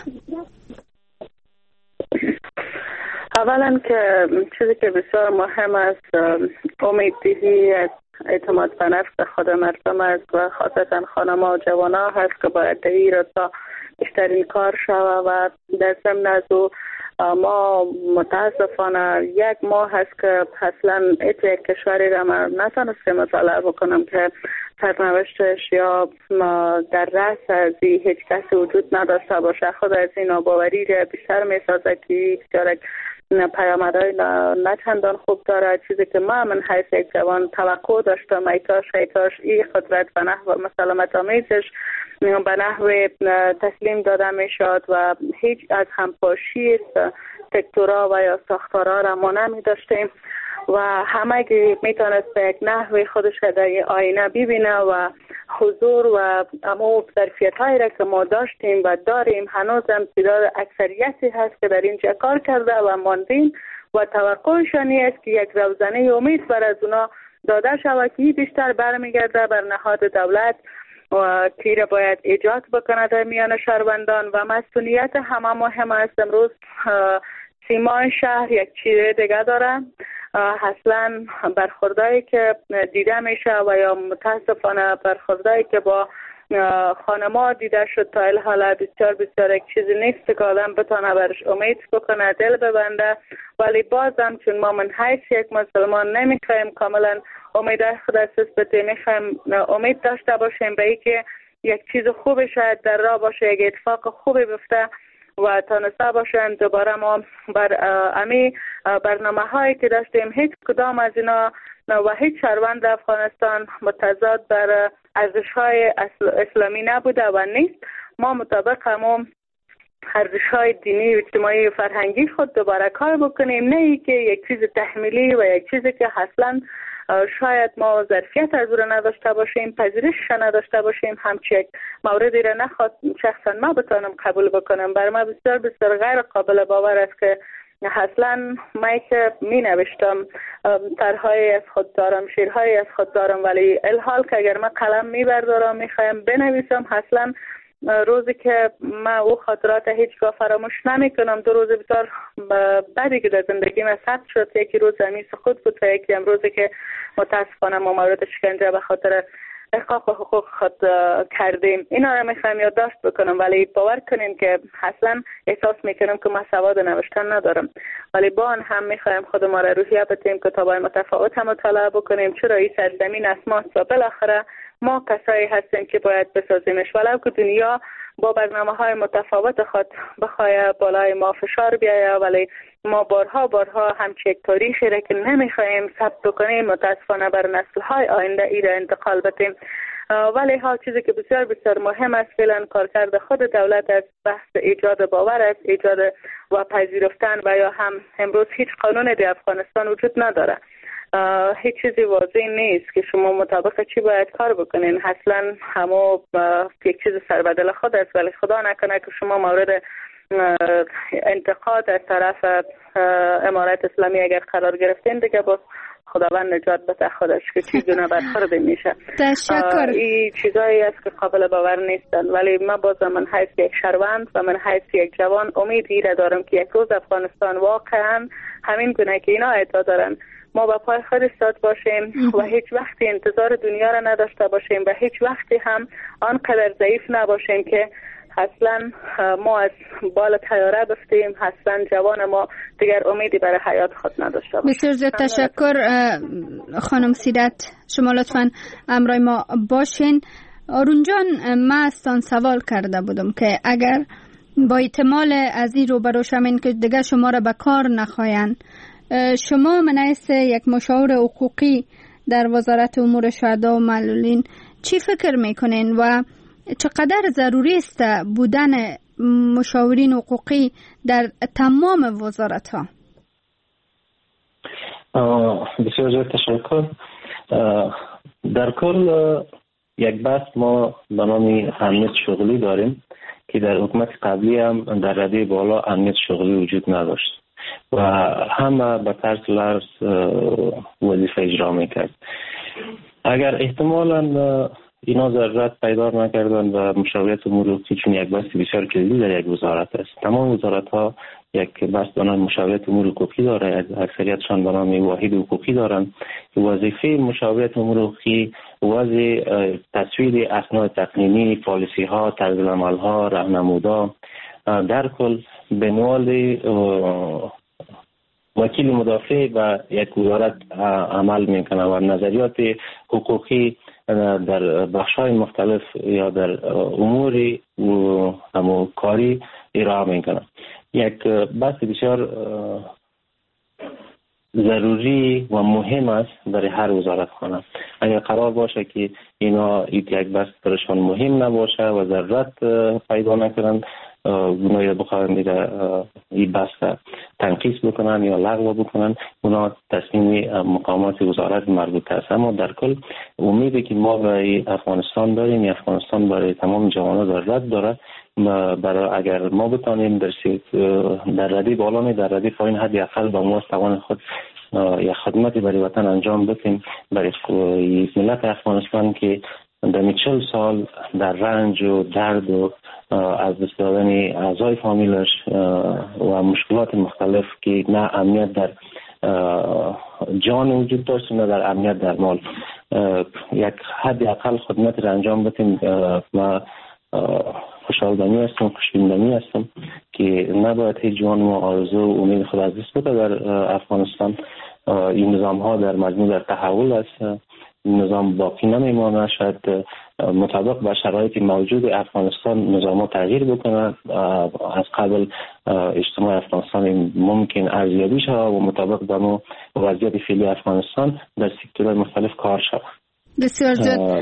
اولا که چیزی که بسیار مهم است امیددهی، اعتماد به نفس خود مردم است و خاصتا خانم‌ها و جوانا هست که باید در این راستا بیشترین کار شود. و در ضمن از او ما متاسفانه 1 ماه هست که اصلا یک کشوری را من نتونستم مطالعه بکنم که سرنوشتش یا در رأس از هیچ کسی وجود نداشته باشه. خود از این ناباوری را بیشتر میسازه که بسیار پیامدهای نه چندان خوب داره. چیزی که ما من حیث یک جوان توقع داشتم ایتاش این قدرت به نحو مسالمت آمیزش به نحو تسلیم داده می شد و هیچ از همپاشی سکتورها و یا ساختارها را ما نمی داشتیم و همه میتونست به یک نحوی خودش در آینه ببینه و حضور و امو ظرفیت هایی را که ما داشتیم و داریم هنوز هم تعداد اکثریتی هست که در اینجا کار کرده و ماندیم و توقعشان است که یک روزنه امید بر از اونا داده شود که بیشتر برمیگرده بر نهاد دولت و که باید ایجاد بکنه در میان شهروندان و مسئولیت همه مهم است. امروز سیمان شهر یک چیره دیگه داره، اصلا برخوردایی که دیده میشه و یا متاسفانه برخوردایی که با خانما دیده شد تا الحالا بسیار بسیار یک چیزی نیست که آدم بتانه برش امید بکنه، دل ببنده. ولی بازم چون ما من حیث یک مسلمان نمیخوایم کاملا امید خود اساس بده، میخوایم امید داشته باشیم به اینکه یک چیز خوب شاید در راه باشه، یک اتفاق خوبی بفته و تانسته باشن دوباره ما بر امی برنامه هایی که داشتیم هیچ کدام از اینا و هیچ شهروند افغانستان متضاد بر ارزش های اسلامی نبوده و نیست. ما مطابق همون ارزش های دینی و اجتماعی و فرهنگی خود دوباره کار بکنیم، نه ای که یک چیز تحمیلی و یک چیزی که اصلا شاید ما ظرفیت از او نداشته باشیم، پذیرشش نداشته باشیم، همچی یک موردی را نخواد شخصا ما بتانم قبول بکنم. برای ما بسیار بسیار غیر قابل باور است که اصلا من که می نوشتم طرحهای از خود دارم، شعرهای از خود دارم، ولی الحال که اگر من قلم می بردارم می خواهم بنویسم، اصلا روزی که من او خاطرات هیچگاه فراموش نمی کنم. دو روز بسیار بعدی که در زندگی من ثبت شد، یکی روز امی سقوط بود و یکی امروزی که متاسفانه ما مورد شکنجه به خاطر احقاق حقوق خود کردیم. اینا رو میخوایم یادداشت بکنم، ولی باور کنیم که اصلا احساس میکنم که ما سواد نوشتن ندارم، ولی با آن هم میخوایم خود ما را روحیه بدیم، کتابای متفاوت هم مطالعه بکنیم، چرا این سرزمین اسماست و بالاخره ما کسایی هستیم که باید بسازیمش. ولو که دنیا با برنامه های متفاوت خود بخواه بالای ما فشار بیایه، ولی ما بارها همچه یک تاریخی را که نمیخواهیم ثبت بکنیم متاسفانه بر نسل های آینده ای را انتقال بدیم. ولی ها چیزی که بسیار بسیار مهم است فعلا کارکرد خود دولت از بحث ایجاد باور است، ایجاد و پذیرفتن و یا هم امروز هیچ قانون در افغانستان وجود نداره، هیچ چیزی واضح نیست که شما مطابق چی باید کار بکنین. اصلا همو یک چیز سر به دل خود است، ولی خدا نکنه که شما مورد انتقاد از طرف امارت اسلامی اگر قرار گرفتین دیگه باز خداوند نجات بده خودش که چیزونه برخورد میشه. تشکر. این چیزایی است که قابل باور نیستن، ولی ما باز من حیث یک شهروند و من حیث یک جوان امیدی را دارم که یک روز افغانستان واقعا همین گونه که اینا ادعا دارن ما با پای خود ایستاد باشیم و هیچ وقتی انتظار دنیا را نداشته باشیم و هیچ وقتی هم آنقدر ضعیف نباشیم که اصلا ما از بال طیاره بفتیم، اصلا جوان ما دیگر امیدی برای حیات خود نداشته باشیم. بسیار زیاد تشکر خانم سیرت، شما لطفاً همراه ما باشین. آرون جان، من ازتان سوال کرده بودم که اگر با احتمال از این روبرو شوین که دیگر شما را به کار نخواین، شما من حیث یک مشاور حقوقی در وزارت امور شهدا و معلولین چی فکر میکنین و چقدر ضروری است بودن مشاورین حقوقی در تمام وزارت ها؟ بسیار زیاد تشکر. در کل یک بحث ما به نام امنیت شغلی داریم که در حکومت قبلی هم در رده بالا امنیت شغلی وجود نداشت و همه به طرز لرز وظیفه اجرا میکرد. اگر احتمالاً اینا ضرورت پیدا نکردن و مشاوریت امور حقوقی چون یک بحث بسیار کلیدی در یک وزارت است. تمام وزارت ها یک بحث به نام مشاوریت امور حقوقی داره، اکثریتشان به نام واحد حقوقی دارند که وظیفه مشاوریت امور حقوقی وضع تصویر اسناد تقنینی، پالیسی ها، طرز عمل ها، راهنمودا در کل به نوع وکیل مدافع و یک وزارت عمل میکنه و نظریات حقوقی در بخش‌های مختلف یا در امور کاری ارائه میکنه. یک بحث بسیار ضروری و مهم است برای هر وزارت خانه. اگر قرار باشه که اینا یک بحث برشان مهم نباشه و ضرورت پیدا نکنند گناهی بخواهند این بحث تنقیص بکنن یا لغو بکنن، اونا تصمیم مقامات وزارت مربوطه است. اما در کل امیدی که ما برای افغانستان داریم، افغانستان برای تمام جوانان ضرورت داره برای اگر ما بتانیم در ردی بالا می در ردی پایین حداقل با ما توان خود یا خدمتی برای وطن انجام بدیم برای ملت افغانستان که در 40 سال در رنج و درد و از دست دادن اعضای فامیلش و مشکلات مختلف که نه امنیت در جان وجود داشت نه در امنیت در مال یک حداقل خدمت را انجام بدیم. ما خوشحالدنی هستم خوشبینی هستم که نباید هیچ جوان ما آرزو و امید خود از دست بده در افغانستان. این نظام ها در مجموع در تحول است، نظام باقی نمیمانه، شاید مطابق با شرایط موجود افغانستان نظام ها تغییر بکنه. از قبل اجتماع افغانستان ممکن ارزیابی شود و مطابق با وضعیت فعلی افغانستان در سکتورهای مختلف کار شود. بسیار زیاد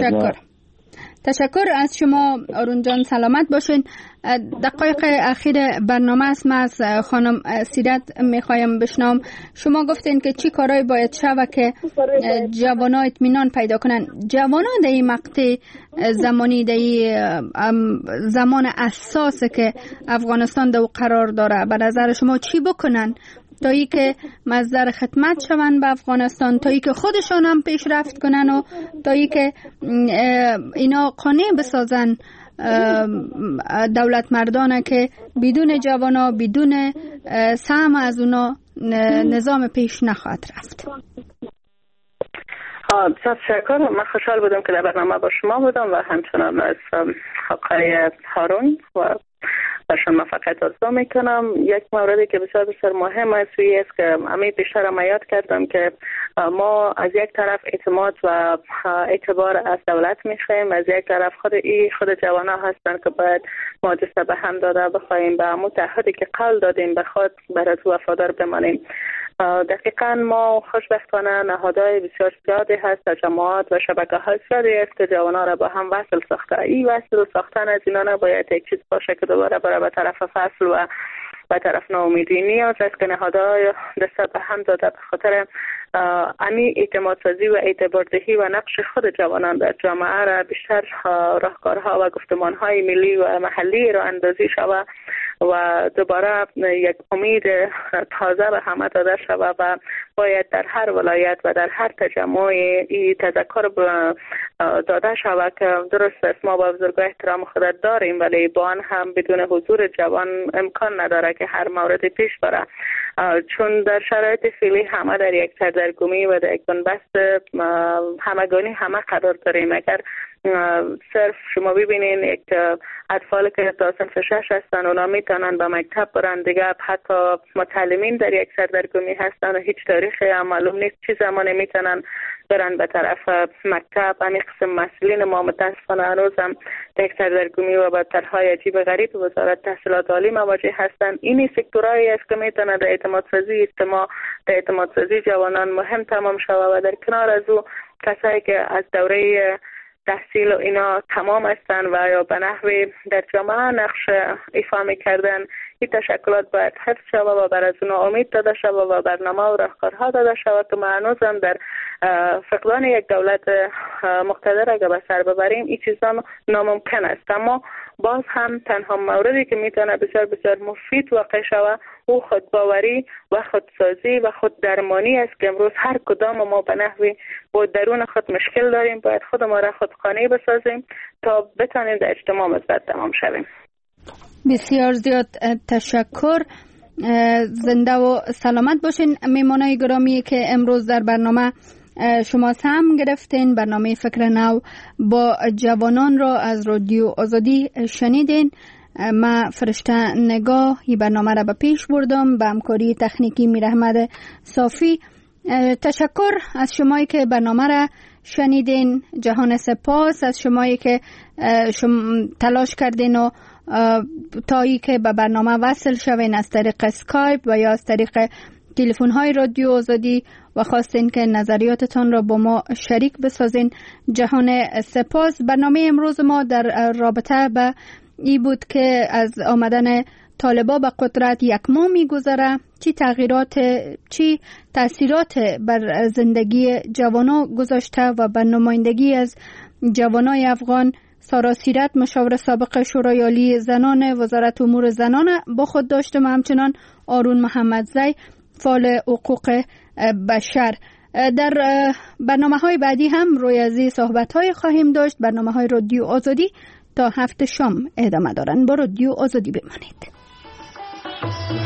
تشکر از شما آرون جان، سلامت باشین. دقایق اخیر برنامه است، من از خانم سیرت میخوایم بشنوم. شما گفتین که چی کارهای باید شود که جوانان اطمینان پیدا کنن. جوانان در این مقطع زمانی در زمان اساسه که افغانستان در قرار داره، به نظر شما چی بکنن تا ای که مصدر خدمت شون به افغانستان، تا ای که خودشان هم پیشرفت کنن و تا ای که اینا قانع بسازن دولت مردانه که بدون جوانا بدون سهم از اونا نظام پیش نخواهد رفت. تشکر. من خوشحال بودم که در برنامه با شما بودم و همچنان از آقای هارون و برشان موفقیت آرزو میکنم. یک موردی که بسیار بسیار مهم است که امی بیشتر ما یاد کردم که ما از یک طرف اعتماد و اعتبار از دولت میخوایم، از یک طرف خود جوانا هستن که باید ما دست به هم داده بخوایم به متحدی که قول دادیم به خود برای وفادار بمانیم. دقیقا ما خوشبختانه نهادهای بسیار زیادی هست، جماعات و شبکه های زیادی است که جوانان را با هم وصل ساخته. این وصل ساختن از اینا نباید یک چیز باشه که دوباره برای طرف فصل و به طرف ناامیدی. نیاز است که نهادهای دست به هم داده به خاطر امی اعتماد سازی و اعتبار دهی و نقش خود جوانان در جامعه را بیشتر راهکارها و گفتمانهای ملی و محلی را اندازی شود و دوباره یک امید تازه به همه داده شود و باید در هر ولایت و در هر تجمع این تذکر داده شود که درست است ما با بزرگان احترام خود داریم ولی با آن هم بدون حضور جوان امکان نداره که هر مورد پیش بره، چون در شرایط فعلی همه در یک سردرگمی و در یک بنبست همگانی همه قرار داریم. اگر صرف شما ببینین یک اطفال که تا صنف 6 هستن اونا میتونن به مکتب برن، دیگه حتی متعلمین در یک سردرگمی هستن و هیچ تاریخی هم معلوم نیست چی زمانی میتونن برن به طرف مکتب. همین قسم مسئولین ما متاسفانه هنوز هم در یک سردرگمی و بدترهای عجیب غریب وزارت تحصیلات عالی مواجه هستن. این سکتورهایی است که میتونه در اعتمادسازی اجتماع در اعتمادسازی جوانان مهم تمام شود و در کنار از او کسایی که از دوره تحصیل و اینا تمام هستن و یا به نحوی در جامعه نقش ایفا میکردن، این تشکلات باید حفظ شود و بر از اونا امید داده شود و برنامه و راهکارها داده شود که ما هنوزم در فقدان یک دولت مقتدر اگر به سر ببریم این چیزا ناممکن است. اما باز هم تنها موردی که میتونه بسیار بسیار مفید واقع شود او خودباوری و خودسازی و خود درمانی است که امروز هر کدام ما به نحوی با درون خود مشکل داریم، باید خود ما را خود قانع بسازیم تا بتانیم در اجتماع مثبت تمام شویم. بسیار زیاد تشکر. زنده و سلامت باشین میمانای گرامی که امروز در برنامه شما سهم گرفتین. برنامه فکر نو با جوانان را از رادیو آزادی شنیدین. من فرشته نگاه این برنامه را به پیش بردم به همکاری تکنیکی میر احمد صافی. تشکر از شمایی که برنامه را شنیدین. جهان سپاس از شمایی که تلاش کردین و تایی که به برنامه وصل شوین از طریق اسکایپ و یا از طریق تلفن های رادیو آزادی و خواستین که نظریاتتان را با ما شریک بسازین. جهان سپاس. برنامه امروز ما در رابطه به ای بود که از آمدن طالبا به قدرت یک ماه میگذره چی تغییرات چی تأثیرات بر زندگی جوانا گذاشته و بر نمایندگی از جوانای افغان سارا سیرت مشاور سابق شورای عالی زنان وزارت امور زنان با خود داشتم، همچنان آرون محمدزی فعال حقوق بشر. در برنامه‌های بعدی هم روی از این صحبت‌های خواهیم داشت. برنامه‌های رادیو آزادی تا 7 شام ادامه دارن. با رادیو آزادی بمانید.